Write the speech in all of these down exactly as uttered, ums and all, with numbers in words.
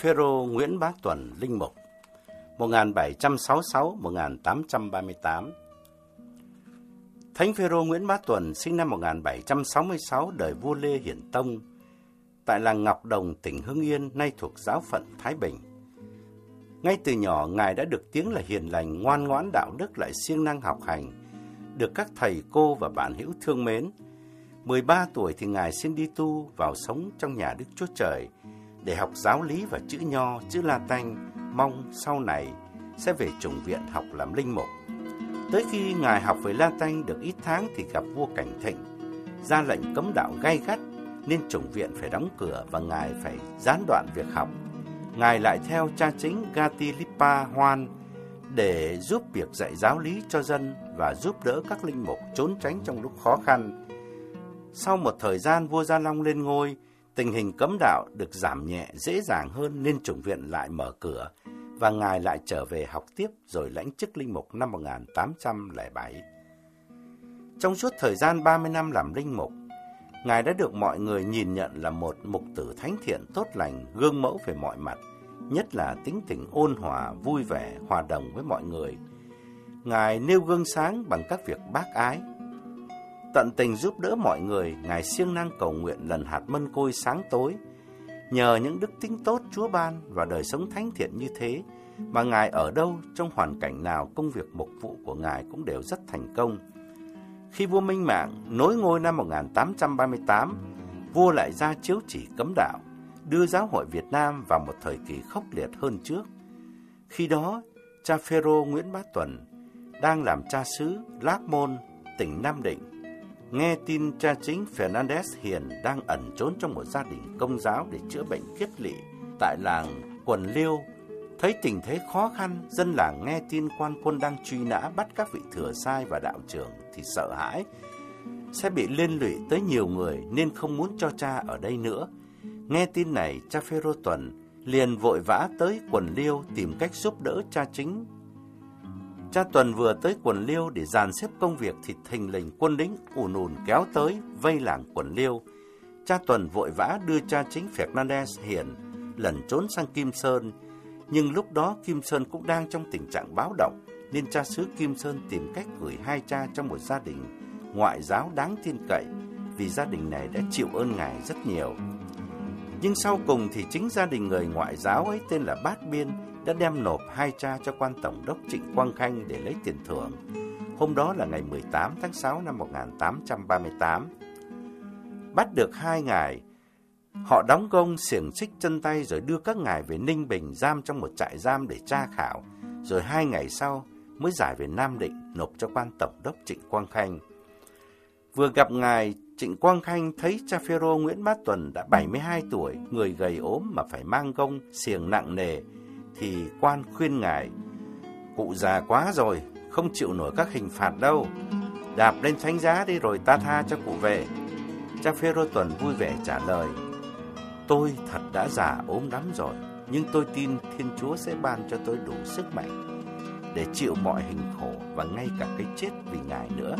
Phêrô Nguyễn Bá Tuần, linh mục, một nghìn bảy trăm sáu mươi sáu đến một nghìn tám trăm ba mươi tám. Thánh Phêrô Nguyễn Bá Tuần sinh năm một nghìn bảy trăm sáu mươi sáu, đời vua Lê Hiển Tông, tại làng Ngọc Đồng, tỉnh Hưng Yên, nay thuộc giáo phận Thái Bình. Ngay từ nhỏ, Ngài đã được tiếng là hiền lành, ngoan ngoãn, đạo đức, lại siêng năng học hành, được các thầy cô và bạn hữu thương mến. mười ba tuổi thì Ngài xin đi tu vào sống trong nhà Đức Chúa Trời để học giáo lý và chữ Nho, chữ La Tanh, mong sau này sẽ về chủng viện học làm linh mục. Tới khi Ngài học về La Tanh được ít tháng thì gặp vua Cảnh Thịnh, ra lệnh cấm đạo gay gắt nên chủng viện phải đóng cửa và Ngài phải gián đoạn việc học. Ngài lại theo cha chính Gatilippa Hoan để giúp việc dạy giáo lý cho dân và giúp đỡ các linh mục trốn tránh trong lúc khó khăn. Sau một thời gian vua Gia Long lên ngôi, tình hình cấm đạo được giảm nhẹ dễ dàng hơn nên chủng viện lại mở cửa và Ngài lại trở về học tiếp rồi lãnh chức linh mục năm một nghìn tám trăm lẻ bảy. Trong suốt thời gian ba mươi năm làm linh mục, Ngài đã được mọi người nhìn nhận là một mục tử thánh thiện, tốt lành, gương mẫu về mọi mặt, nhất là tính tình ôn hòa, vui vẻ, hòa đồng với mọi người. Ngài nêu gương sáng bằng các việc bác ái, tận tình giúp đỡ mọi người. Ngài siêng năng cầu nguyện lần hạt mân côi sáng tối. Nhờ những đức tính tốt Chúa ban và đời sống thánh thiện như thế mà Ngài ở đâu, trong hoàn cảnh nào, công việc mục vụ của Ngài cũng đều rất thành công. Khi vua Minh Mạng nối ngôi năm một nghìn tám trăm ba mươi tám, vua lại ra chiếu chỉ cấm đạo, đưa giáo hội Việt Nam vào một thời kỳ khốc liệt hơn trước. Khi đó, cha Phêrô Nguyễn Bá Tuần đang làm cha xứ Lác Môn, tỉnh Nam Định. Nghe tin cha chính Fernandez Hiền đang ẩn trốn trong một gia đình Công giáo để chữa bệnh kiết lỵ tại làng Quần Liêu. Thấy tình thế khó khăn, dân làng nghe tin quan quân đang truy nã bắt các vị thừa sai và đạo trưởng thì sợ hãi sẽ bị liên lụy tới nhiều người nên không muốn cho cha ở đây nữa. Nghe tin này, cha Phêrô Tuần liền vội vã tới Quần Liêu tìm cách giúp đỡ cha chính. Cha Tuần vừa tới Quần Liêu để dàn xếp công việc thì thình lình quân lính ùn ùn kéo tới vây làng Quần Liêu. Cha Tuần vội vã đưa cha chính Fernandez Hiền lẩn trốn sang Kim Sơn, nhưng lúc đó Kim Sơn cũng đang trong tình trạng báo động nên cha xứ Kim Sơn tìm cách gửi hai cha trong một gia đình ngoại giáo đáng tin cậy, vì gia đình này đã chịu ơn Ngài rất nhiều. Nhưng sau cùng thì chính gia đình người ngoại giáo ấy tên là Bát Biên đã đem nộp hai cha cho quan tổng đốc Trịnh Quang Khanh để lấy tiền thưởng. Hôm đó là ngày mười tám tháng sáu năm một nghìn tám trăm ba mươi tám. Bắt được hai ngài, họ đóng gông xiềng xích chân tay rồi đưa các ngài về Ninh Bình giam trong một trại giam để tra khảo, rồi hai ngày sau mới giải về Nam Định nộp cho quan tổng đốc Trịnh Quang Khanh. Vừa gặp ngài, Trịnh Quang Khanh thấy cha Phêrô Nguyễn Bá Tuần đã bảy mươi hai tuổi, người gầy ốm mà phải mang gông xiềng nặng nề, thì quan khuyên ngài: "Cụ già quá rồi, không chịu nổi các hình phạt đâu. Đạp lên thánh giá đi rồi ta tha cho cụ về." Cha Phêrô Tuần vui vẻ trả lời: "Tôi thật đã già ốm lắm rồi, nhưng tôi tin Thiên Chúa sẽ ban cho tôi đủ sức mạnh để chịu mọi hình khổ và ngay cả cái chết vì Ngài nữa."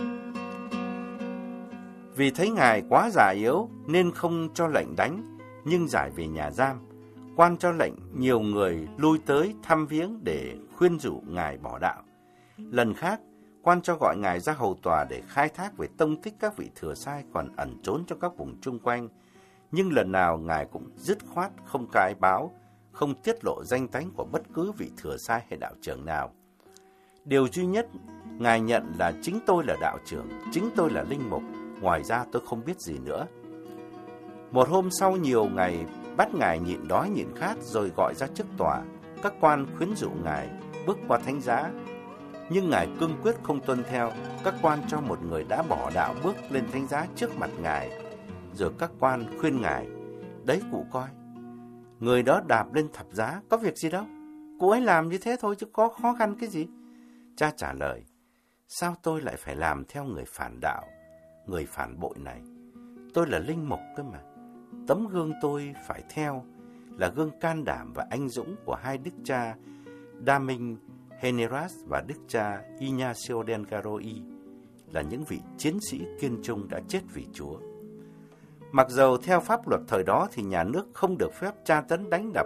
Vì thấy Ngài quá già yếu nên không cho lệnh đánh, nhưng giải về nhà giam. Quan cho lệnh nhiều người lui tới thăm viếng để khuyên rủ Ngài bỏ đạo. Lần khác, quan cho gọi Ngài ra hầu tòa để khai thác về tông tích các vị thừa sai còn ẩn trốn trong các vùng chung quanh. Nhưng lần nào Ngài cũng dứt khoát không cãi báo, không tiết lộ danh tánh của bất cứ vị thừa sai hay đạo trưởng nào. Điều duy nhất Ngài nhận là chính tôi là đạo trưởng, chính tôi là linh mục, ngoài ra tôi không biết gì nữa. Một hôm sau nhiều ngày bắt Ngài nhịn đói nhịn khát rồi gọi ra trước tòa, các quan khuyến dụ Ngài bước qua thánh giá. Nhưng Ngài cương quyết không tuân theo, các quan cho một người đã bỏ đạo bước lên thánh giá trước mặt Ngài. Rồi các quan khuyên Ngài: "Đấy cụ coi, người đó đạp lên thập giá, có việc gì đâu, cụ ấy làm như thế thôi chứ có khó khăn cái gì." Cha trả lời: "Sao tôi lại phải làm theo người phản đạo, người phản bội này? Tôi là linh mục cơ mà. Tấm gương tôi phải theo là gương can đảm và anh dũng của hai đức cha Đa Minh Heneras và đức cha Ignacio del Garroy, là những vị chiến sĩ kiên trung đã chết vì Chúa. Mặc dầu theo pháp luật thời đó thì nhà nước không được phép tra tấn đánh đập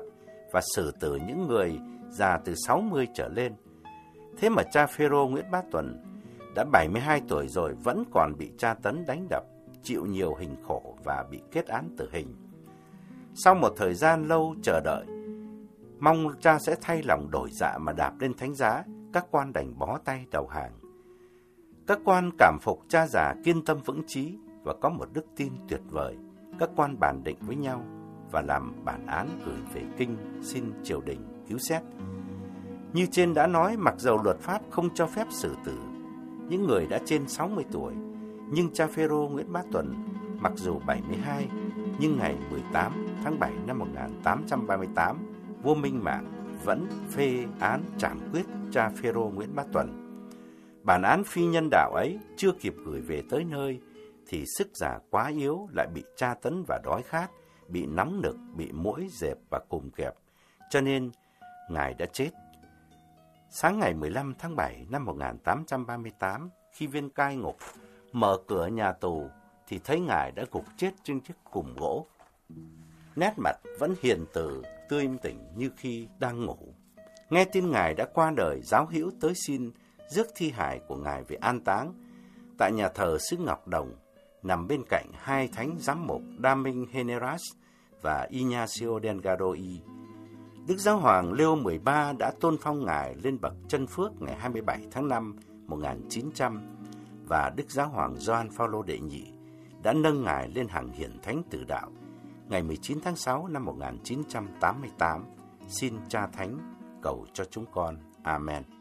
và xử tử những người già từ sáu mươi trở lên. Thế mà cha Phêrô Nguyễn Bá Tuần đã bảy mươi hai tuổi rồi vẫn còn bị tra tấn đánh đập, chịu nhiều hình khổ và bị kết án tử hình. Sau một thời gian lâu chờ đợi, mong cha sẽ thay lòng đổi dạ mà đạp lên thánh giá, các quan đành bó tay đầu hàng. Các quan cảm phục cha già kiên tâm vững chí và có một đức tin tuyệt vời. Các quan bàn định với nhau và làm bản án gửi về kinh xin triều đình cứu xét. Như trên đã nói, mặc dầu luật pháp không cho phép xử tử những người đã trên sáu mươi tuổi, nhưng cha Phêrô Nguyễn Bá Tuần mặc dù bảy mươi hai, nhưng ngày mười tám tháng bảy năm một nghìn tám trăm ba mươi tám, vua Minh Mạng vẫn phê án trảm quyết cha Phêrô Nguyễn Bá Tuần. Bản án phi nhân đạo ấy chưa kịp gửi về tới nơi thì sức già quá yếu lại bị tra tấn và đói khát, bị nóng nực, bị muỗi dẹp và cùm kẹp, cho nên ngài đã chết. Sáng ngày mười lăm tháng bảy năm một nghìn tám trăm ba mươi tám, khi viên cai ngục mở cửa nhà tù thì thấy ngài đã gục chết trên chiếc cùm gỗ. Nét mặt vẫn hiền từ, tươi tỉnh như khi đang ngủ. Nghe tin ngài đã qua đời, giáo hữu tới xin rước thi hài của ngài về an táng tại nhà thờ xứ Ngọc Đồng, nằm bên cạnh hai thánh giám mục Đa Minh Heneras và Ignacio Delgado Y. Đức Giáo hoàng Leo mười ba đã tôn phong ngài lên bậc chân phước ngày hai mươi bảy tháng năm một nghìn chín trăm và Đức Giáo hoàng Gioan Phaolô đệ nhị đã nâng ngài lên hàng hiển thánh tử đạo ngày mười chín tháng sáu năm một nghìn chín trăm tám mươi tám. Xin Cha Thánh cầu cho chúng con. Amen.